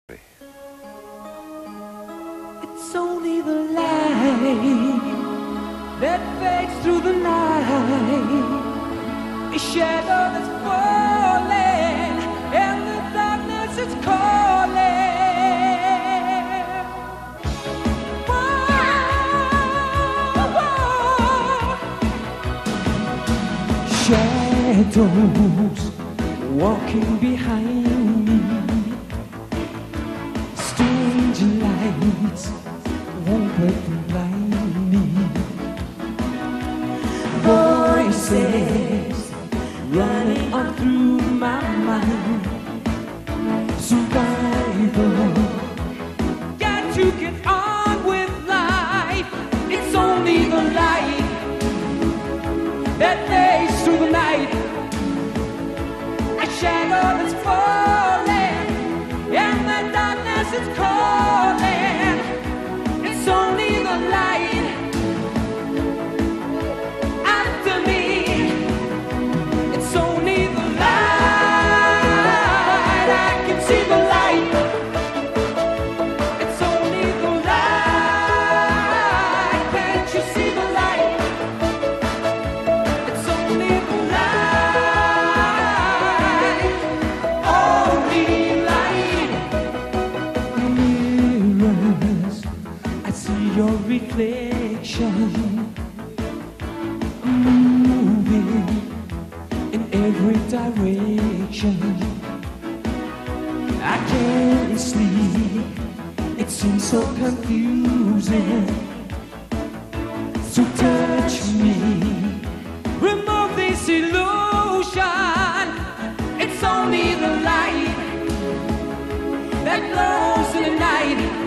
It's only the light that fades through the night, a shadow that's falling, and the darkness is calling. Shadows walking behind me, strange lights won't break the blind me. Voices running on through my mind. Survival, got to get on with life. It's only the light that fades through the night, a shadow that's falling, and the darkness is calling. It's only the light after me. It's only the light. I can see the light. It's only the light. Can't you see the light? It's only the light. Only light. Mirrors, I see your reflection moving in every direction. I can't sleep, it seems so confusing. So touch me, remove this illusion. It's only the light that glows in the night.